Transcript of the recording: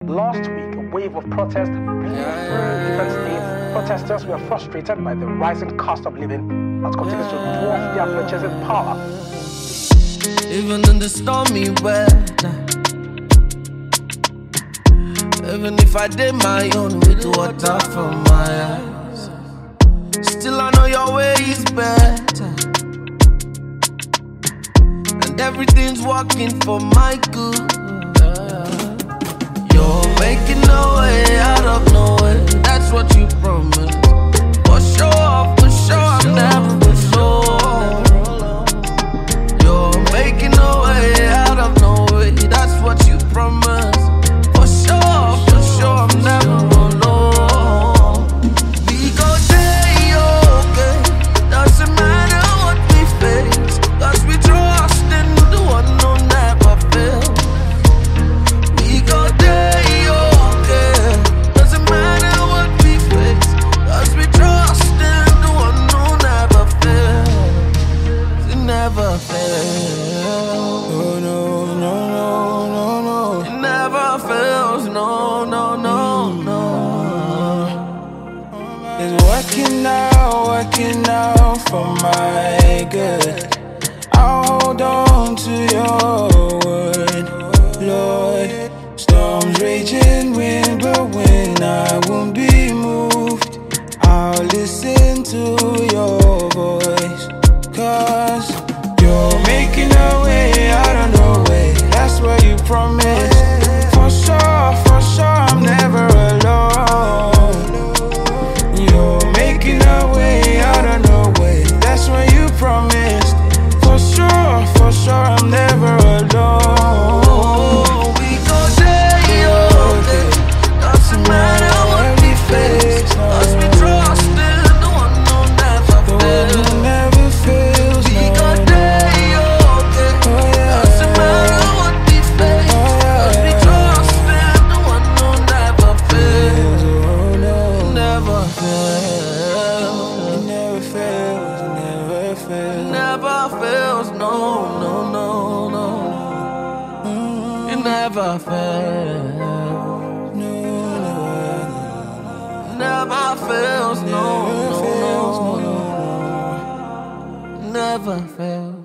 Last week, a wave of protest blew through different states. Protesters were frustrated by the rising cost of living that continues to dwarf their purchasing power. Even in the stormy weather, even if I did my own with water from my eyes, still I know your way is better, and everything's working for my good. You're making a way out of nowhere, that's what you promised. For sure, I'm never alone. You're making a way out of nowhere, that's what you promised. For sure, I'm never alone. We go day, okay, doesn't matter what we face, 'cause we trust in the one who never fails. We go day, okay, doesn't matter what we face, 'cause we trust in the one who never fails. He never fails. Oh no, no, no, no, no. He never fails, no, no, no, no. It's working out for my good. I'll hold on to your word, Lord. Storms raging, wind blowing, I won't be moved. I'll listen to your voice, 'cause you're making a way out of no way, that's what you promised. For sure, I'm never alone. You're making a way out of no way, that's what you promised. For sure, I'm never alone. We go day, okay, doesn't matter what we face, 'cause we trust in the one who never The one fails. who never fails, We no, go day, okay, doesn't matter what we face, 'cause we trust in the one who never fails. Oh no, Never fails, it never fails, it never fails. never fails, no, no, no, no. It never fails, never fails, no, no, no, never fails.